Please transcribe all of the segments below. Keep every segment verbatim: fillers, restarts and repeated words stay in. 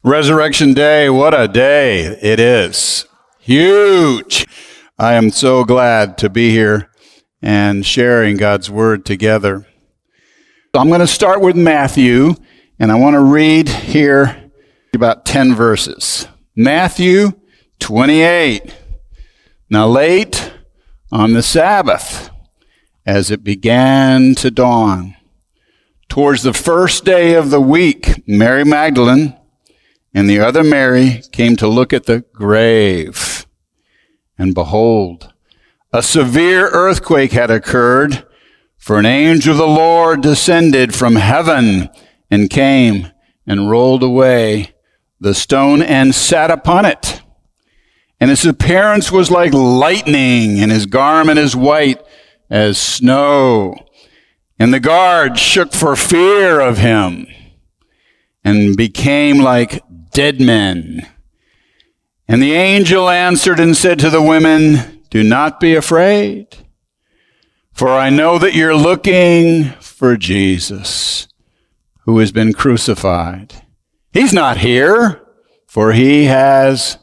Resurrection Day, what a day it is. Huge. I am so glad to be here and sharing God's Word together. I'm going to start with Matthew, and I want to read here about ten verses. Matthew twenty-eight. Now late on the Sabbath, as it began to dawn, towards the first day of the week, Mary Magdalene and the other Mary came to look at the grave. And behold, a severe earthquake had occurred, for an angel of the Lord descended from heaven and came and rolled away the stone and sat upon it. And his appearance was like lightning, and his garment is white as snow. And the guards shook for fear of him and became like dead men. And the angel answered and said to the women, "Do not be afraid, for I know that you're looking for Jesus, who has been crucified. He's not here, for he has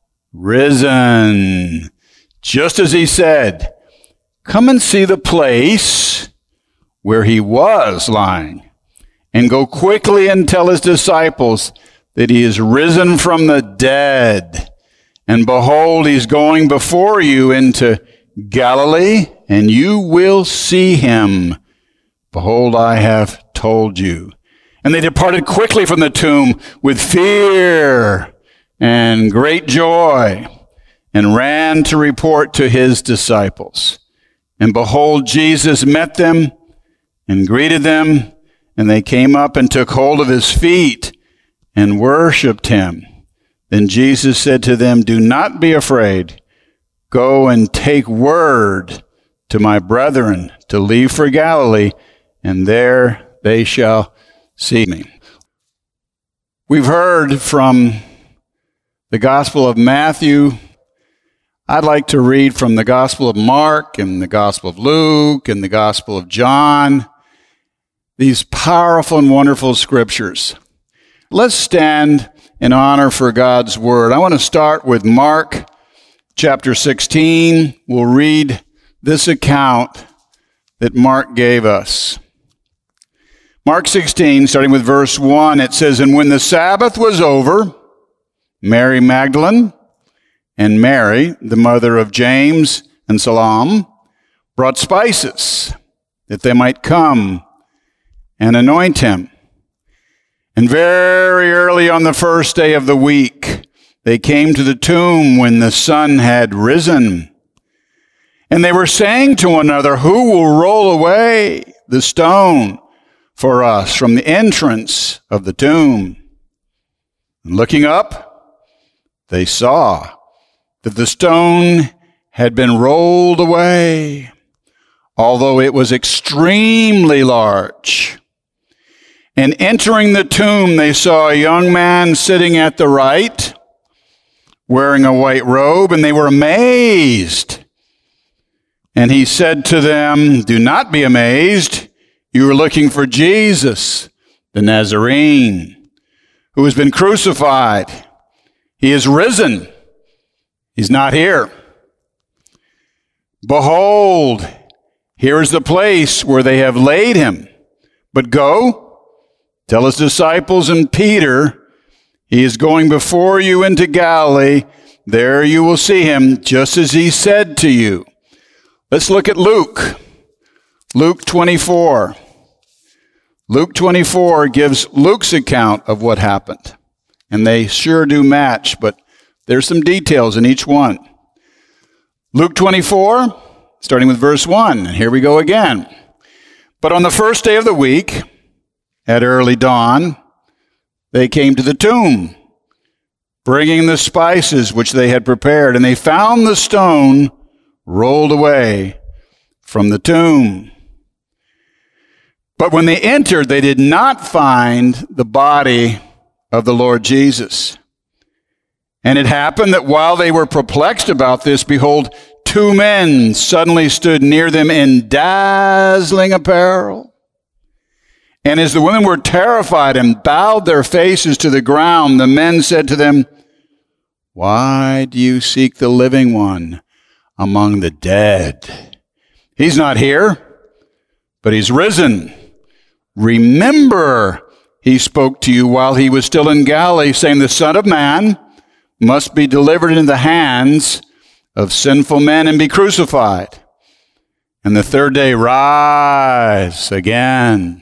risen, just as he said. Come and see the place where he was lying, and go quickly and tell his disciples that he is risen from the dead. And behold, he's going before you into Galilee, and you will see him. Behold, I have told you." And they departed quickly from the tomb with fear and great joy, and ran to report to his disciples. And behold, Jesus met them and greeted them, and they came up and took hold of his feet and worshipped him. Then Jesus said to them, "Do not be afraid. Go and take word to my brethren to leave for Galilee, and there they shall see me." We've heard from the Gospel of Matthew. I'd like to read from the Gospel of Mark and the Gospel of Luke and the Gospel of John, these powerful and wonderful scriptures. Let's stand in honor for God's Word. I want to start with Mark chapter sixteen. We'll read this account that Mark gave us. Mark sixteen, starting with verse one, it says, "And when the Sabbath was over, Mary Magdalene and Mary, the mother of James and Salome, brought spices that they might come and anoint him. And very early on the first day of the week, they came to the tomb when the sun had risen. And they were saying to one another, 'Who will roll away the stone for us from the entrance of the tomb?' And looking up, they saw that the stone had been rolled away, although it was extremely large. And entering the tomb, they saw a young man sitting at the right, wearing a white robe, and they were amazed. And he said to them, 'Do not be amazed. You are looking for Jesus, the Nazarene, who has been crucified. He is risen. He's not here. Behold, here is the place where they have laid him. But go, tell his disciples and Peter, he is going before you into Galilee. There you will see him, just as he said to you." Let's look at Luke. Luke twenty-four. Luke twenty-four gives Luke's account of what happened. And they sure do match, but there's some details in each one. Luke twenty-four, starting with verse one. And here we go again. "But on the first day of the week, at early dawn, they came to the tomb, bringing the spices which they had prepared, and they found the stone rolled away from the tomb. But when they entered, they did not find the body of the Lord Jesus. And it happened that while they were perplexed about this, behold, two men suddenly stood near them in dazzling apparel. And as the women were terrified and bowed their faces to the ground, the men said to them, "Why do you seek the living one among the dead? He's not here, but he's risen. Remember, he spoke to you while he was still in Galilee, saying, the Son of Man must be delivered into the hands of sinful men and be crucified, and the third day rise again."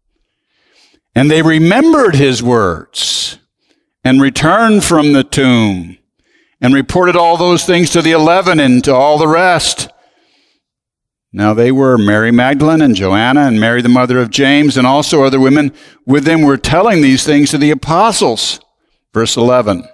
And they remembered his words and returned from the tomb and reported all those things to the eleven and to all the rest. Now they were Mary Magdalene and Joanna and Mary the mother of James, and also other women with them were telling these things to the apostles. Verse eleven.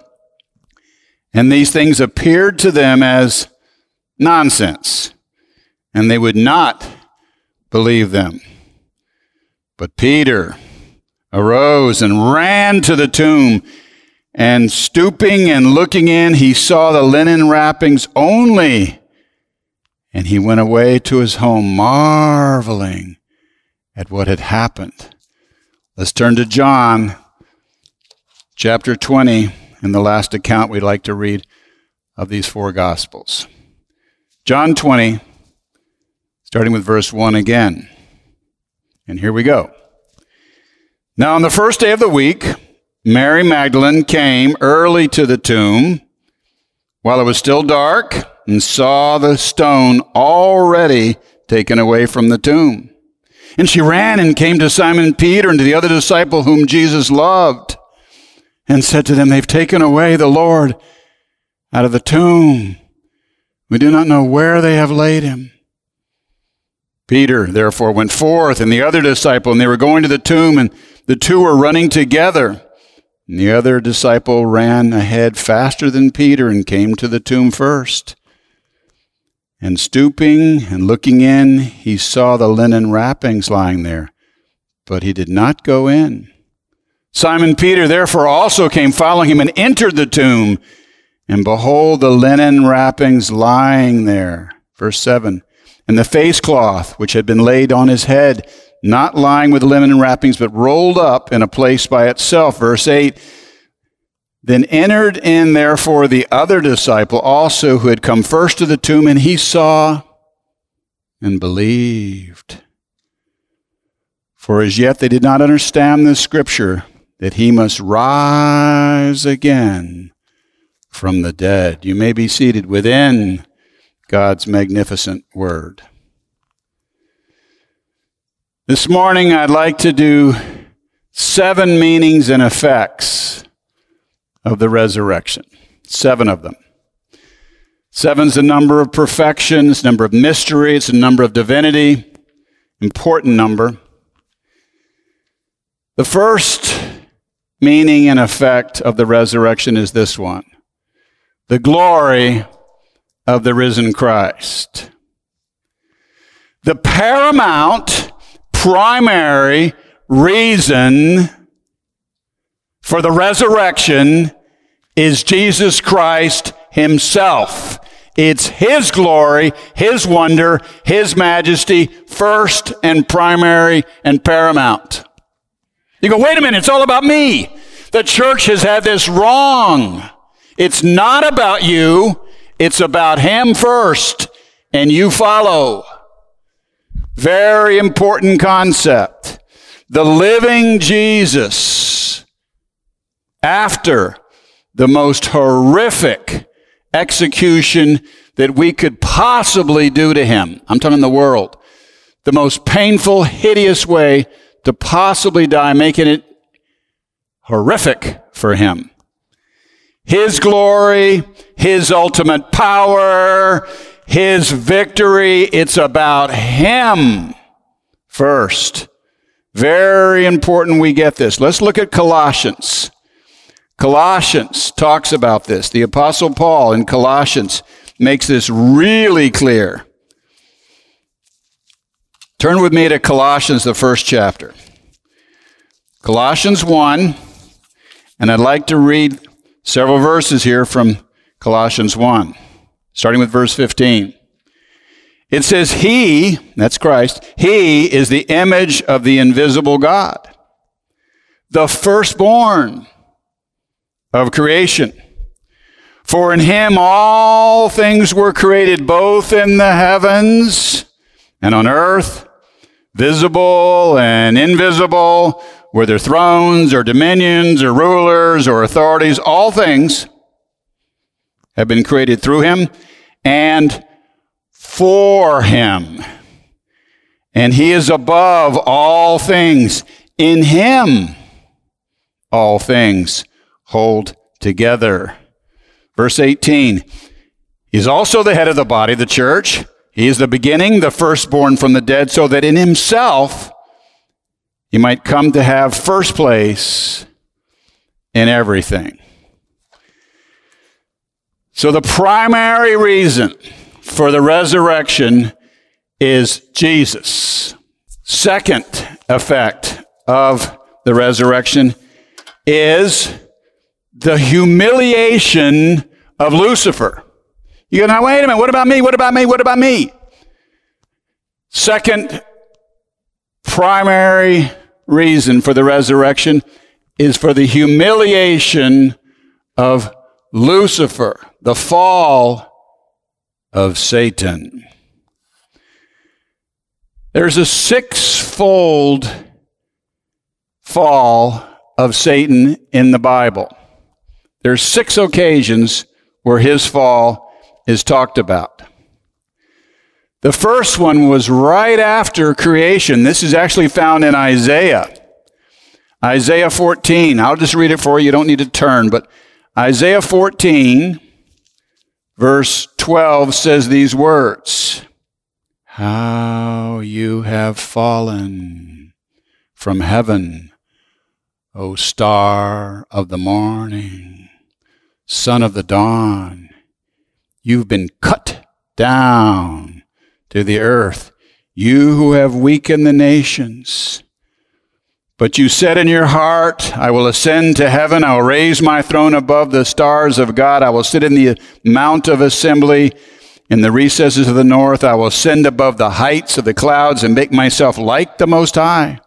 And these things appeared to them as nonsense, and they would not believe them. But Peter arose and ran to the tomb, and stooping and looking in, he saw the linen wrappings only, and he went away to his home, marveling at what had happened. Let's turn to John chapter twenty, and the last account we'd like to read of these four Gospels. John twenty, starting with verse one again. And here we go. Now on the first day of the week, Mary Magdalene came early to the tomb while it was still dark and saw the stone already taken away from the tomb. And she ran and came to Simon Peter and to the other disciple whom Jesus loved and said to them, "They've taken away the Lord out of the tomb. We do not know where they have laid him." Peter therefore went forth and the other disciple, and they were going to the tomb, and the two were running together. And the other disciple ran ahead faster than Peter and came to the tomb first. And stooping and looking in, he saw the linen wrappings lying there, but he did not go in. Simon Peter therefore also came following him and entered the tomb, and behold, the linen wrappings lying there. Verse seven. And the face cloth which had been laid on his head, not lying with linen wrappings, but rolled up in a place by itself. Verse eight. Then entered in therefore the other disciple also, who had come first to the tomb, and he saw and believed. For as yet they did not understand the scripture, that he must rise again from the dead. You may be seated within God's magnificent word. This morning I'd like to do seven meanings and effects of the resurrection. Seven of them. Seven's a number of perfection, it's a number of mystery, it's a number of divinity, important number. The first meaning and effect of the resurrection is this one: the glory of the risen Christ. The paramount, primary reason for the resurrection is Jesus Christ himself. It's his glory, his wonder, his majesty, first and primary and paramount. You go, wait a minute, it's all about me. The church has had this wrong. It's not about you. It's about him first, and you follow. Very important concept. The living Jesus, after the most horrific execution that we could possibly do to him. I'm talking the world. The most painful, hideous way to possibly die, making it horrific for him. His glory, his ultimate power, his victory, it's about him first. Very important we get this. Let's look at Colossians. Colossians talks about this. The Apostle Paul in Colossians makes this really clear. Turn with me to Colossians, the first chapter. Colossians one, and I'd like to read several verses here from Colossians one, starting with verse fifteen. It says he, that's Christ, he is the image of the invisible God, the firstborn of creation. For in him all things were created, both in the heavens and on earth, visible and invisible, whether thrones or dominions or rulers or authorities. All things have been created through him and for him. And he is above all things. In him all things hold together. Verse eighteen, he is also the head of the body, the church. He is the beginning, the firstborn from the dead, so that in himself he might come to have first place in everything. So the primary reason for the resurrection is Jesus. Second effect of the resurrection is the humiliation of Lucifer. You go, now wait a minute, what about me? What about me? What about me? Second primary reason for the resurrection is for the humiliation of Lucifer, the fall of Satan. There's a six-fold fall of Satan in the Bible. There's six occasions where his fall is talked about. The first one was right after creation. This is actually found in Isaiah. Isaiah fourteen. I'll just read it for you. You don't need to turn. But Isaiah fourteen, verse twelve says these words. How you have fallen from heaven, O star of the morning, son of the dawn. You've been cut down to the earth, you who have weakened the nations. But you said in your heart, I will ascend to heaven. I will raise my throne above the stars of God. I will sit in the mount of assembly in the recesses of the north. I will ascend above the heights of the clouds and make myself like the Most High.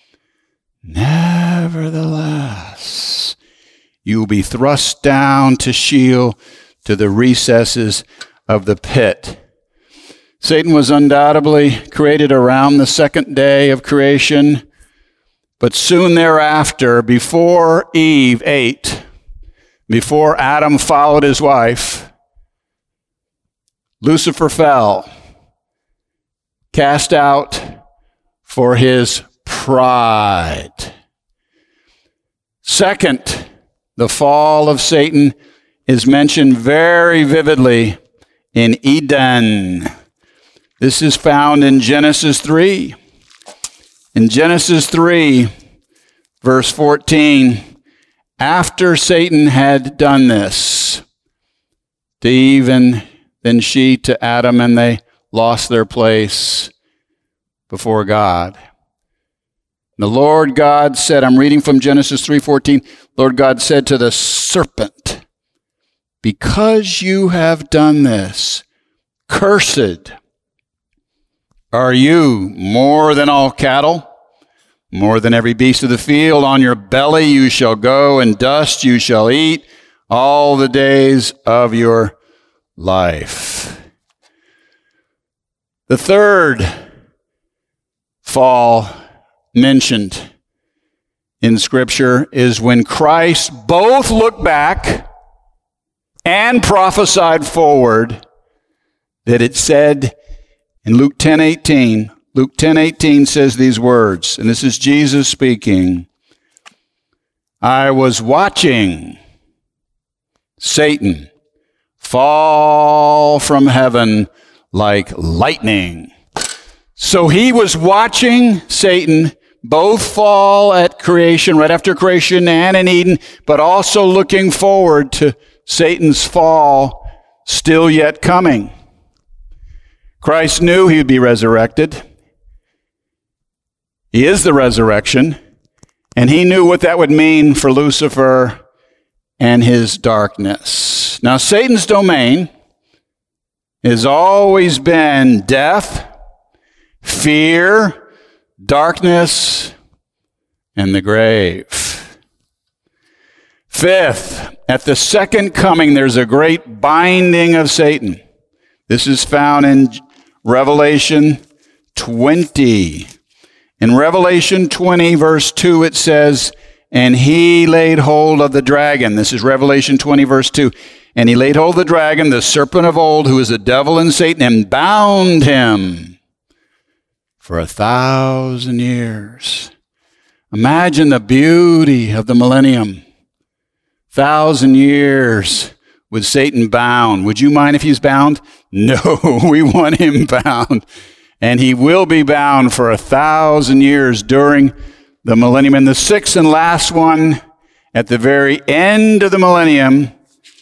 Nevertheless, you will be thrust down to Sheol, to the recesses of the pit. Satan was undoubtedly created around the second day of creation, but soon thereafter, before Eve ate, before Adam followed his wife, Lucifer fell, cast out for his pride. Second, the fall of Satan is mentioned very vividly in Eden. This is found in Genesis three. In Genesis three, verse fourteen, after Satan had done this to Eve and then she to Adam, and they lost their place before God. The Lord God said, I'm reading from Genesis three fourteen, Lord God said to the serpent, because you have done this, cursed are you more than all cattle, more than every beast of the field. On your belly you shall go, and dust you shall eat all the days of your life. The third fall mentioned in Scripture is when Christ both looked back and prophesied forward, that it said in Luke ten eighteen, Luke ten eighteen says these words, and this is Jesus speaking. I was watching Satan fall from heaven like lightning. So he was watching Satan both fall at creation, right after creation and in Eden, but also looking forward to Satan's fall still yet coming. Christ knew he would be resurrected. He is the resurrection, and he knew what that would mean for Lucifer and his darkness. Now, Satan's domain has always been death, fear, darkness, and the grave. Fifth, at the second coming, there's a great binding of Satan. This is found in Revelation twenty. In Revelation twenty, verse two, it says, and he laid hold of the dragon. This is Revelation twenty, verse two. And he laid hold of the dragon, the serpent of old, who is the devil and Satan, and bound him for a thousand years. Imagine the beauty of the millennium. Thousand years with Satan bound. Would you mind if he's bound? No, we want him bound. And he will be bound for a thousand years during the millennium. And the sixth and last one, at the very end of the millennium,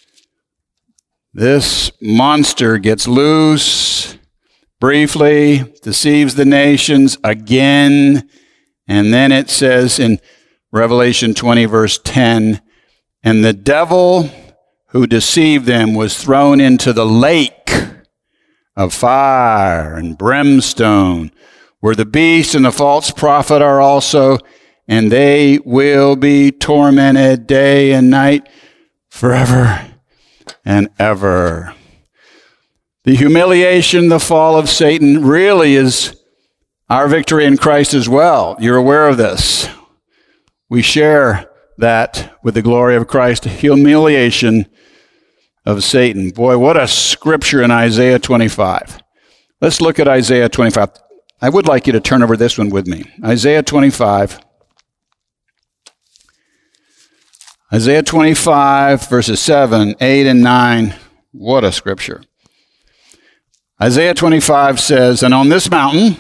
this monster gets loose, briefly deceives the nations again. And then it says in Revelation twenty, verse ten, and the devil who deceived them was thrown into the lake of fire and brimstone, where the beast and the false prophet are also, and they will be tormented day and night forever and ever. The humiliation, the fall of Satan really is our victory in Christ as well. You're aware of this. We share that with the glory of Christ, humiliation of Satan. Boy, what a scripture in Isaiah twenty-five. Let's look at Isaiah twenty-five. I would like you to turn over this one with me. Isaiah twenty-five. Isaiah twenty-five, verses seven, eight, and nine. What a scripture. Isaiah twenty-five says, and on this mountain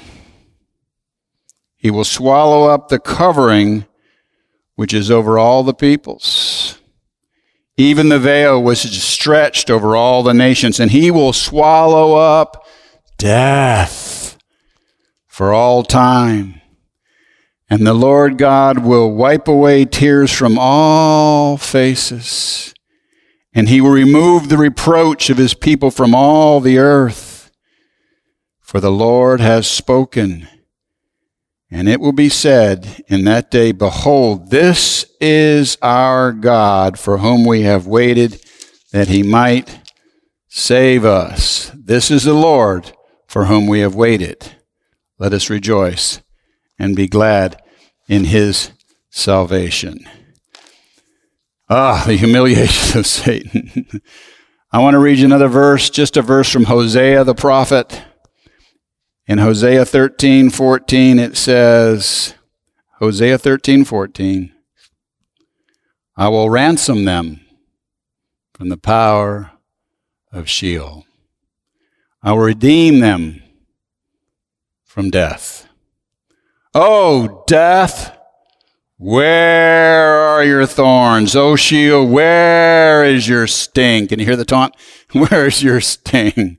he will swallow up the covering which is over all the peoples. Even the veil was stretched over all the nations, and he will swallow up death for all time. And the Lord God will wipe away tears from all faces, and he will remove the reproach of his people from all the earth. For the Lord has spoken. And it will be said in that day, behold, this is our God for whom we have waited, that he might save us. This is the Lord for whom we have waited. Let us rejoice and be glad in his salvation. Ah, the humiliation of Satan. I want to read you another verse, just a verse from Hosea the prophet. In Hosea thirteen fourteen, it says, Hosea thirteen fourteen, I will ransom them from the power of Sheol. I will redeem them from death. Oh, death, where are your thorns? Oh, Sheol, where is your sting? Can you hear the taunt? Where is your sting?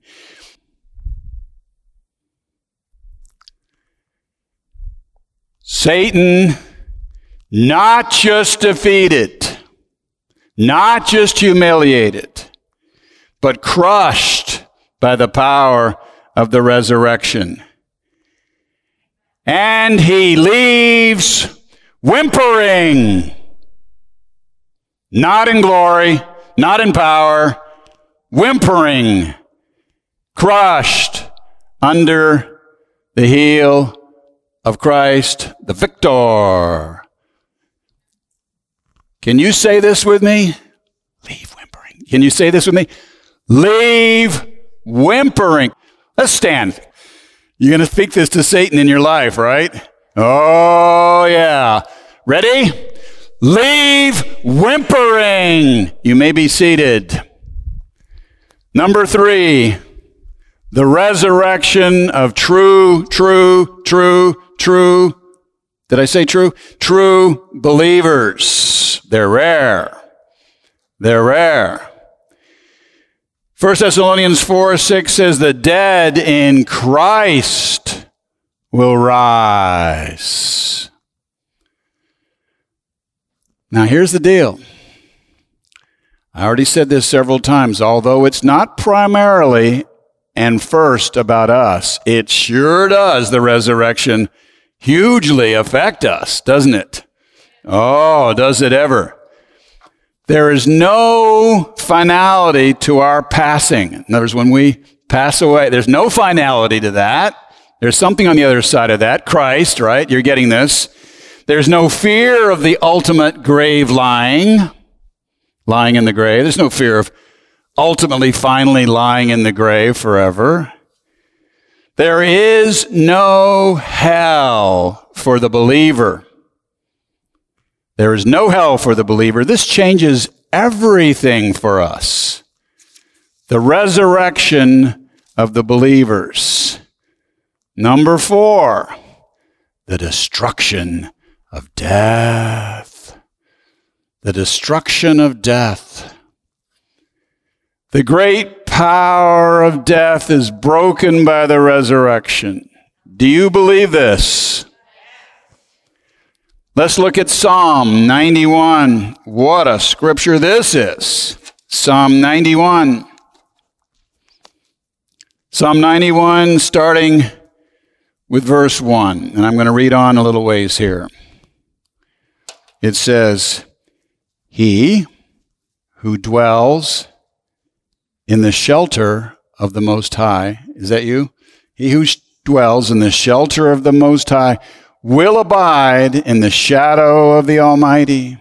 Satan, not just defeated, not just humiliated, but crushed by the power of the resurrection. And he leaves whimpering, not in glory, not in power, whimpering, crushed under the heel of Christ, the victor. Can you say this with me? Leave whimpering. Can you say this with me? Leave whimpering. Let's stand. You're going to speak this to Satan in your life, right? Oh, yeah. Ready? Leave whimpering. You may be seated. Number three, the resurrection of true, true, true, true, did I say true? True believers. They're rare. They're rare. First Thessalonians four six says, the dead in Christ will rise. Now here's the deal. I already said this several times. Although it's not primarily and first about us. It sure does, the resurrection, hugely affect us, doesn't it? Oh, does it ever? There is no finality to our passing. In other words, when we pass away, there's no finality to that. There's something on the other side of that. Christ, right? You're getting this. There's no fear of the ultimate grave lying, lying in the grave. There's no fear of ultimately, finally lying in the grave forever. There is no hell for the believer. There is no hell for the believer. This changes everything for us. The resurrection of the believers. Number four, the destruction of death. The destruction of death. The great power of death is broken by the resurrection. Do you believe this? Let's look at Psalm ninety-one. What a scripture this is. Psalm ninety-one. Psalm ninety-one, starting with verse one. And I'm going to read on a little ways here. It says, He who dwells in the shelter of the Most High. Is that you? He who dwells in the shelter of the Most High will abide in the shadow of the Almighty.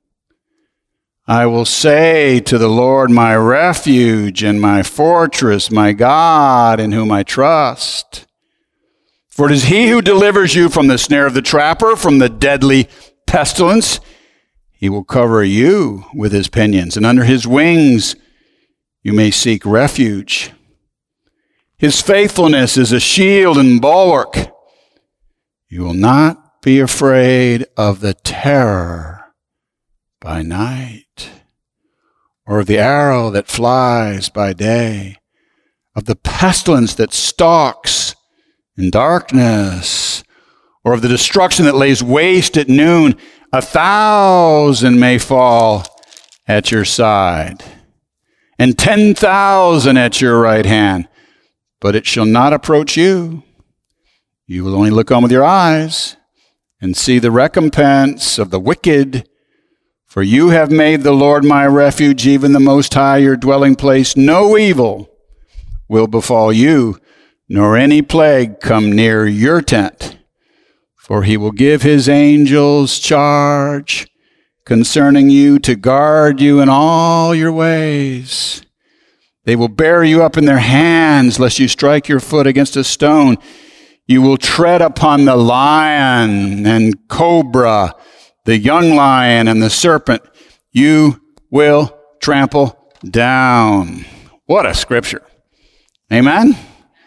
I will say to the Lord, my refuge and my fortress, my God in whom I trust. For it is he who delivers you from the snare of the trapper, from the deadly pestilence. He will cover you with his pinions, and under his wings you may seek refuge. His faithfulness is a shield and bulwark. You will not be afraid of the terror by night, or of the arrow that flies by day, of the pestilence that stalks in darkness, or of the destruction that lays waste at noon. A thousand may fall at your side, and ten thousand at your right hand, but it shall not approach you. You will only look on with your eyes and see the recompense of the wicked. For you have made the Lord my refuge, even the Most High your dwelling place. No evil will befall you, nor any plague come near your tent. For he will give his angels charge concerning you to guard you in all your ways. They will bear you up in their hands, lest you strike your foot against a stone. You will tread upon the lion and cobra, the young lion and the serpent. You will trample down. What a scripture. Amen?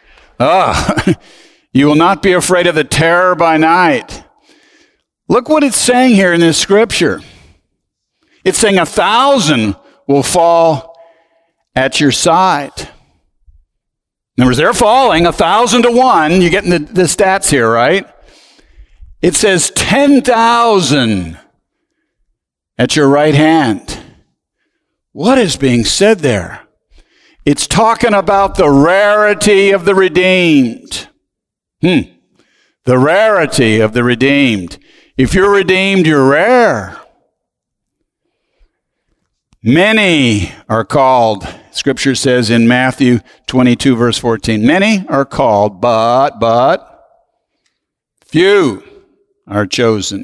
Ah, you will not be afraid of the terror by night. Look what it's saying here in this scripture. It's saying a thousand will fall at your side. In other words, they're falling a thousand to one. You're getting the, the stats here, right? It says ten thousand at your right hand. What is being said there? It's talking about the rarity of the redeemed. Hmm. The rarity of the redeemed. If you're redeemed, you're rare. Many are called, Scripture says in Matthew twenty-two, verse fourteen, many are called, but, but, few are chosen.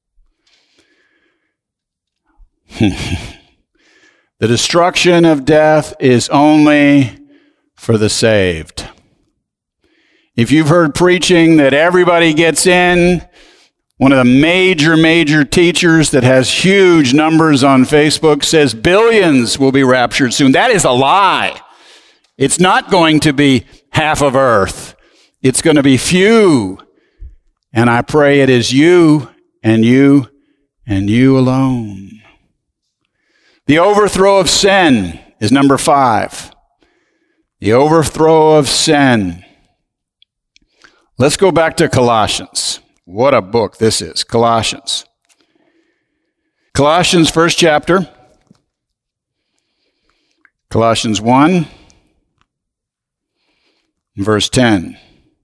The destruction of death is only for the saved. If you've heard preaching that everybody gets in, one of the major, major teachers that has huge numbers on Facebook says billions will be raptured soon. That is a lie. It's not going to be half of earth. It's going to be few. And I pray it is you and you and you alone. The overthrow of sin is number five. The overthrow of sin. Let's go back to Colossians. What a book this is, Colossians. Colossians, first chapter. Colossians one, Verse ten.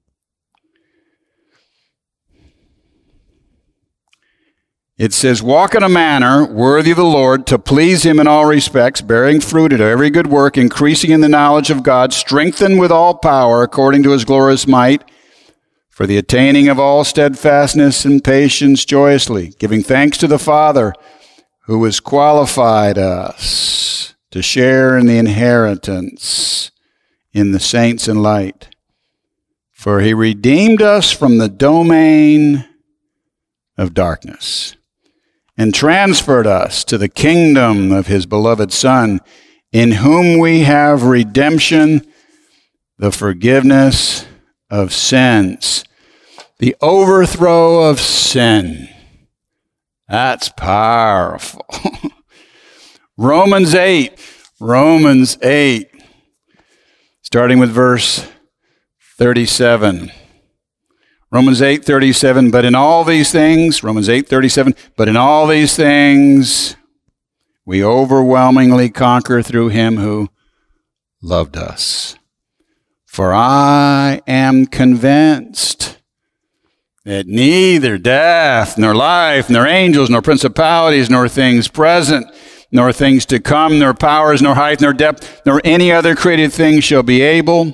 It says, walk in a manner worthy of the Lord, to please him in all respects, bearing fruit in every good work, increasing in the knowledge of God, strengthened with all power according to his glorious might, for the attaining of all steadfastness and patience joyously, giving thanks to the Father who has qualified us to share in the inheritance in the saints in light. For he redeemed us from the domain of darkness and transferred us to the kingdom of his beloved Son, in whom we have redemption, the forgiveness of sins, the overthrow of sin. That's powerful. Romans eight, Romans eight, starting with verse thirty-seven. Romans eight thirty-seven, but in all these things, Romans eight thirty-seven, but in all these things we overwhelmingly conquer through him who loved us. For I am convinced that neither death, nor life, nor angels, nor principalities, nor things present, nor things to come, nor powers, nor height, nor depth, nor any other created thing shall be able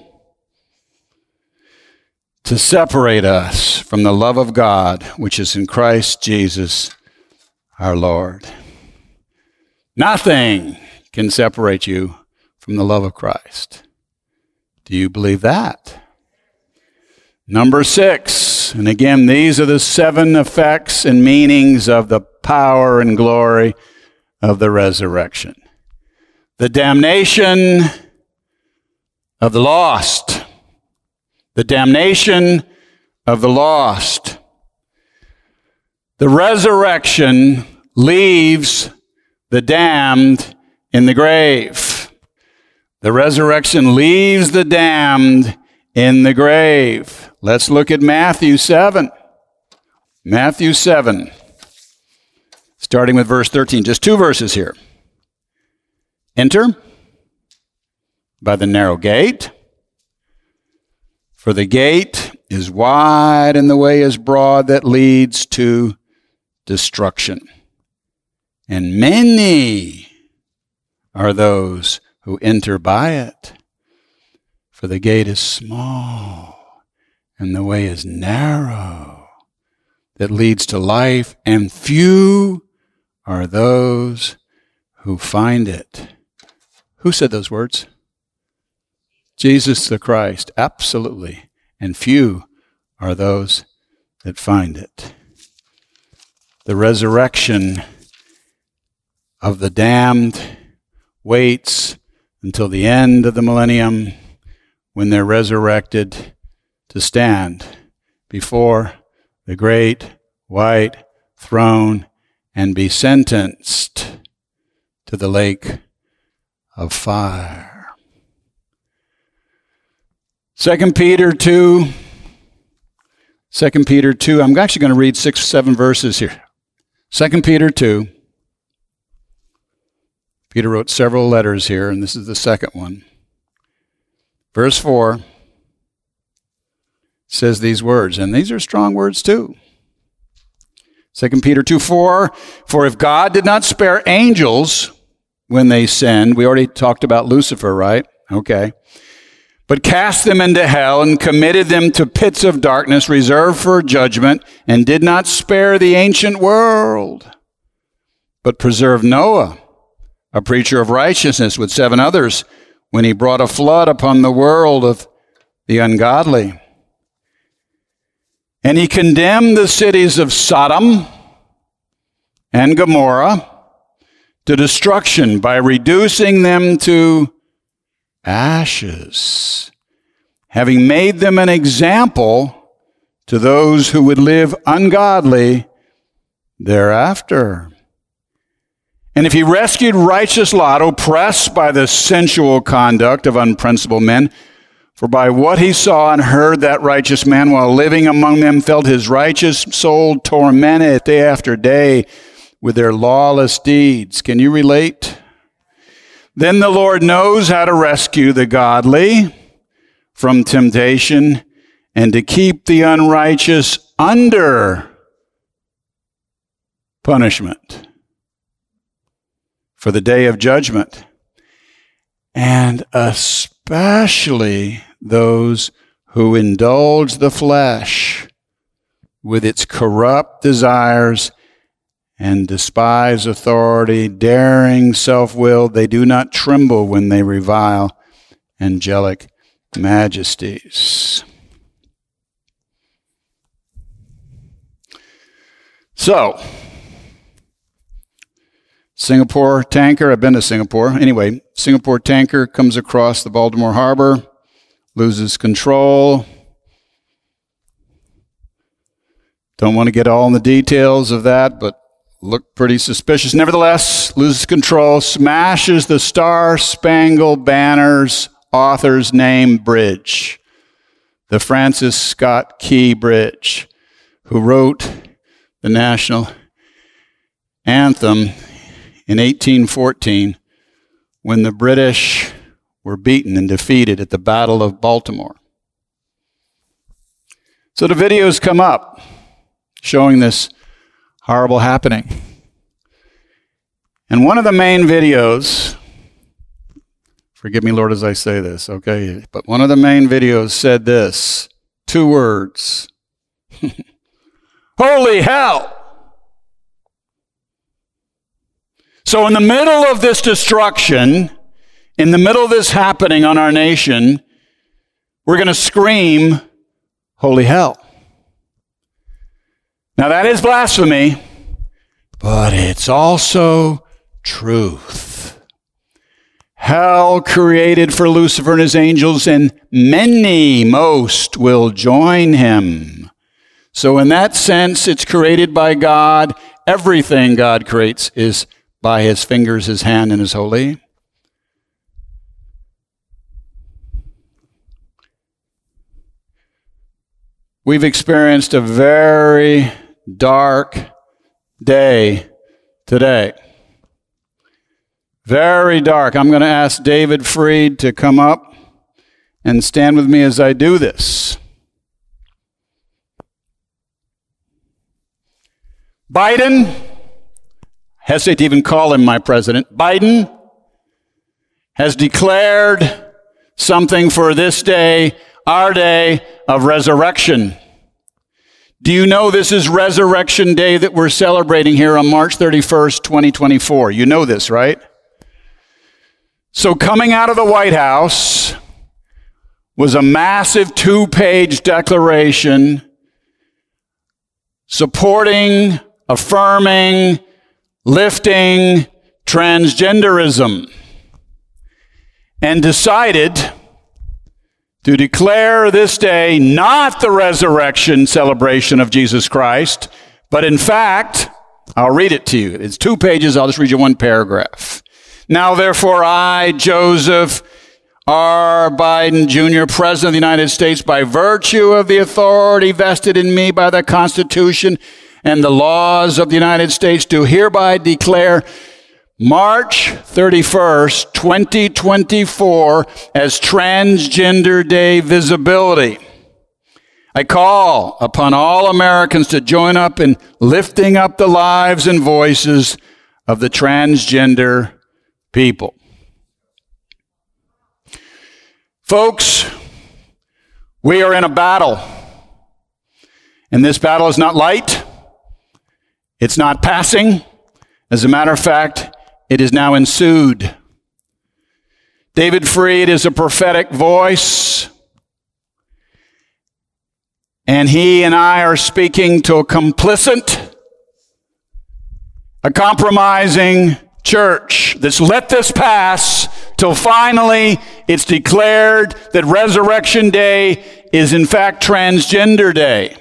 to separate us from the love of God, which is in Christ Jesus our Lord. Nothing can separate you from the love of Christ. Do you believe that? Number six, and again, these are the seven effects and meanings of the power and glory of the resurrection. The damnation of the lost. The damnation of the lost. The resurrection leaves the damned in the grave. The resurrection leaves the damned in the grave. Let's look at Matthew seven. Matthew seven, starting with verse thirteen. Just two verses here. Enter by the narrow gate. For the gate is wide and the way is broad that leads to destruction. And many are those who enter by it. For the gate is small and the way is narrow that leads to life, and few are those who find it. Who said those words? Jesus the Christ, absolutely. And few are those that find it. The resurrection of the damned waits until the end of the millennium, when they're resurrected to stand before the great white throne and be sentenced to the lake of fire. Second Peter two. Second Peter two. I'm actually going to read six, seven verses here. Second Peter two. Peter wrote several letters here, and this is the second one. Verse four says these words, and these are strong words too. Second Peter two four, for if God did not spare angels when they sinned, we already talked about Lucifer, right? Okay. But cast them into hell and committed them to pits of darkness reserved for judgment, and did not spare the ancient world, but preserved Noah, a preacher of righteousness, with seven others, when he brought a flood upon the world of the ungodly. And he condemned the cities of Sodom and Gomorrah to destruction by reducing them to ashes, having made them an example to those who would live ungodly thereafter. And if he rescued righteous Lot, oppressed by the sensual conduct of unprincipled men, for by what he saw and heard, that righteous man, while living among them, felt his righteous soul tormented day after day with their lawless deeds. Can you relate? Then the Lord knows how to rescue the godly from temptation and to keep the unrighteous under punishment for the day of judgment, and especially those who indulge the flesh with its corrupt desires and despise authority, daring self-will. They do not tremble when they revile angelic majesties. So, Singapore tanker, I've been to Singapore. Anyway, Singapore tanker comes across the Baltimore Harbor, loses control. Don't want to get all in the details of that, but looked pretty suspicious. Nevertheless, loses control, smashes the Star-Spangled Banner's author's name bridge, the Francis Scott Key Bridge, who wrote the national anthem in eighteen fourteen when the British were beaten and defeated at the Battle of Baltimore. So the videos come up showing this horrible happening. And one of the main videos, forgive me, Lord, as I say this, okay, but one of the main videos said this, two words, holy hell! So in the middle of this destruction, in the middle of this happening on our nation, we're going to scream, holy hell. Now that is blasphemy, but it's also truth. Hell created for Lucifer and his angels, and many, most will join him. So in that sense, it's created by God. Everything God creates is by his fingers, his hand, and his holy. We've experienced a very dark day today. Very dark. I'm going to ask David Freed to come up and stand with me as I do this. Biden, hesitate to even call him my president, Biden has declared something for this day, our day of resurrection. Do you know this is Resurrection Day that we're celebrating here on March thirty-first, twenty twenty-four? You know this, right? So coming out of the White House was a massive two-page declaration supporting, affirming, lifting transgenderism, and decided to declare this day not the resurrection celebration of Jesus Christ, but in fact, I'll read it to you. It's two pages. I'll just read you one paragraph. Now, therefore, I, Joseph R. Biden, Junior, President of the United States, by virtue of the authority vested in me by the Constitution and the laws of the United States, do hereby declare March thirty-first, twenty twenty-four as Transgender Day visibility. I call upon all Americans to join up in lifting up the lives and voices of the transgender people. Folks, we are in a battle, and this battle is not light. It's not passing. As a matter of fact, it is now ensued. David Freed is a prophetic voice, and he and I are speaking to a complicit, a compromising church that's let this pass till finally it's declared that Resurrection Day is in fact Transgender Day.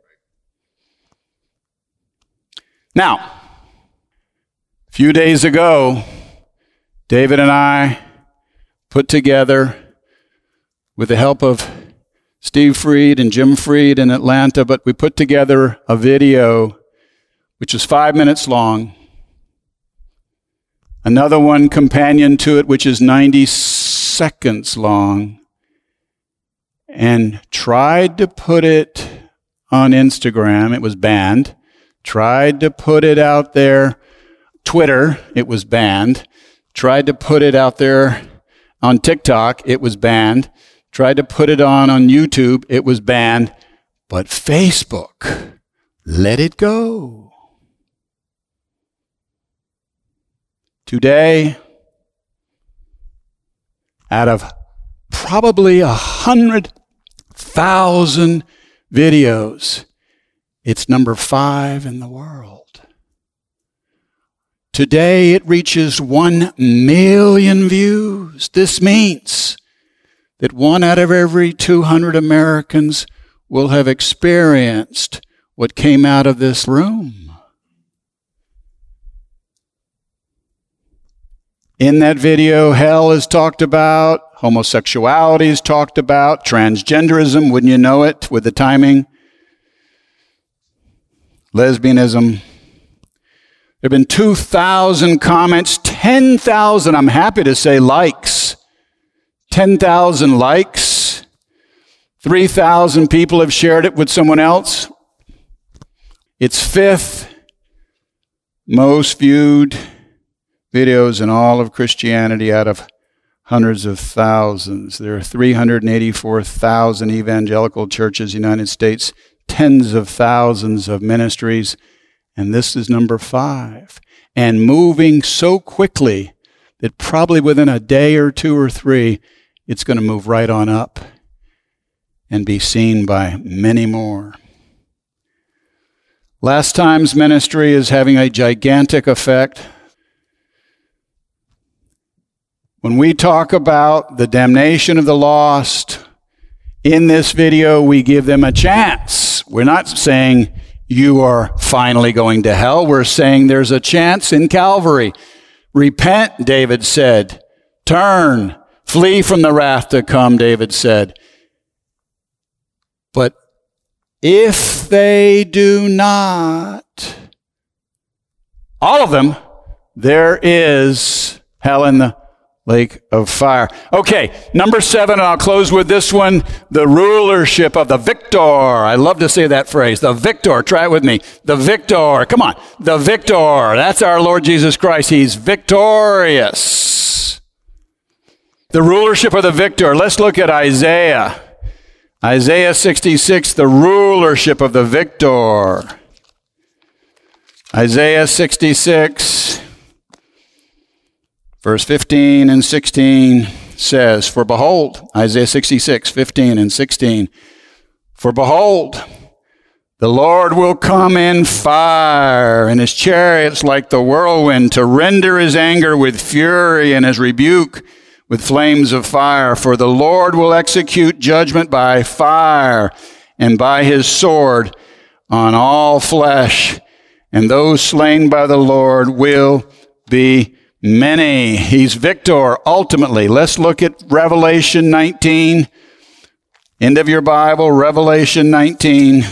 Now, a few days ago, David and I put together, with the help of Steve Freed and Jim Freed in Atlanta, but we put together a video which is five minutes long. Another one companion to it, which is ninety seconds long. and tried to put it on Instagram. It was banned. Tried to put it out there. Twitter, it was banned. Tried to put it out there on TikTok, it was banned. Tried to put it on on YouTube, it was banned. But Facebook, let it go. Today, out of probably a hundred thousand videos, it's number five in the world. Today it reaches one million views. This means that one out of every two hundred Americans will have experienced what came out of this room. In that video, hell is talked about, homosexuality is talked about, transgenderism, wouldn't you know it with the timing, lesbianism. There have been two thousand comments, ten thousand, I'm happy to say, likes. ten thousand likes. three thousand people have shared it with someone else. It's fifth most viewed videos in all of Christianity out of hundreds of thousands. There are three hundred eighty-four thousand evangelical churches in the United States, tens of thousands of ministries, and this is number five. And moving so quickly that probably within a day or two or three, it's going to move right on up and be seen by many more. Last Time's ministry is having a gigantic effect. When we talk about the damnation of the lost, in this video we give them a chance. We're not saying you are finally going to hell. We're saying there's a chance in Calvary. Repent, David said. Turn. Flee from the wrath to come, David said. But if they do not, all of them, there is hell in the lake of fire. Okay, number seven, and I'll close with this one, the rulership of the victor. I love to say that phrase, the victor. Try it with me. The victor. Come on. The victor. That's our Lord Jesus Christ. He's victorious. The rulership of the victor. Let's look at Isaiah. Isaiah sixty-six, the rulership of the victor. Isaiah sixty-six, verse fifteen and sixteen says, For behold, Isaiah sixty-six, fifteen and sixteen, For behold, the Lord will come in fire, and his chariots like the whirlwind, to render his anger with fury and his rebuke with flames of fire. For the Lord will execute judgment by fire and by his sword on all flesh, and those slain by the Lord will be many. He's victor ultimately. Let's look at Revelation nineteen. End of your Bible, Revelation nineteen.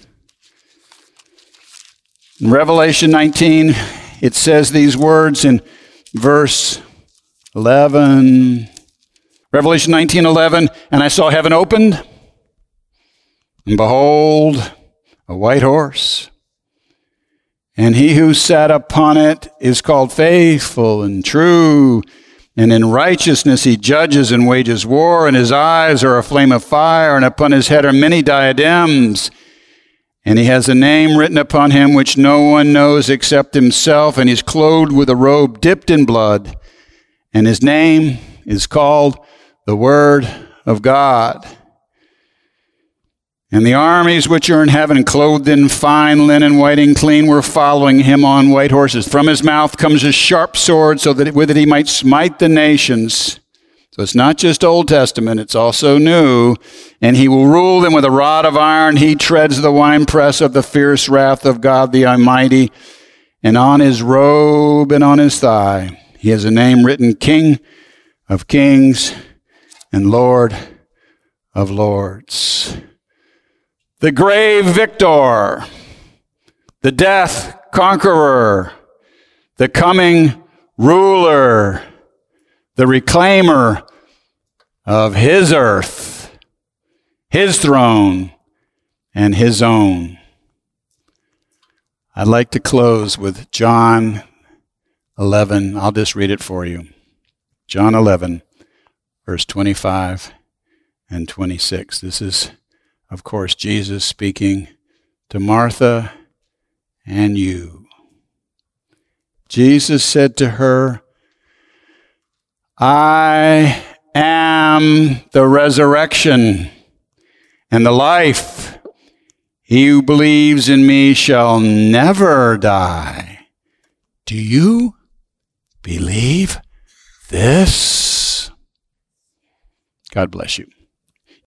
In Revelation nineteen, it says these words in verse eleven. Revelation nineteen eleven, and I saw heaven opened, and behold, a white horse. And he who sat upon it is called Faithful and True, and in righteousness he judges and wages war, and his eyes are a flame of fire, and upon his head are many diadems. And he has a name written upon him which no one knows except himself, and he's clothed with a robe dipped in blood. And his name is called the Word of God. And the armies which are in heaven, clothed in fine linen, white and clean, were following him on white horses. From his mouth comes a sharp sword, so that with it he might smite the nations. So it's not just Old Testament, it's also New. And he will rule them with a rod of iron. He treads the winepress of the fierce wrath of God the Almighty. And on his robe and on his thigh he has a name written, King of Kings and Lord of Lords. The grave victor, the death conqueror, the coming ruler, the reclaimer of his earth his throne, and his own. I'd like to close with John eleven. I'll just read it for you. John eleven, verse twenty-five and twenty-six. This is, of course, Jesus speaking to Martha and you. Jesus said to her, I am the resurrection and the life. He who believes in me shall never die. Do you believe this? God bless you.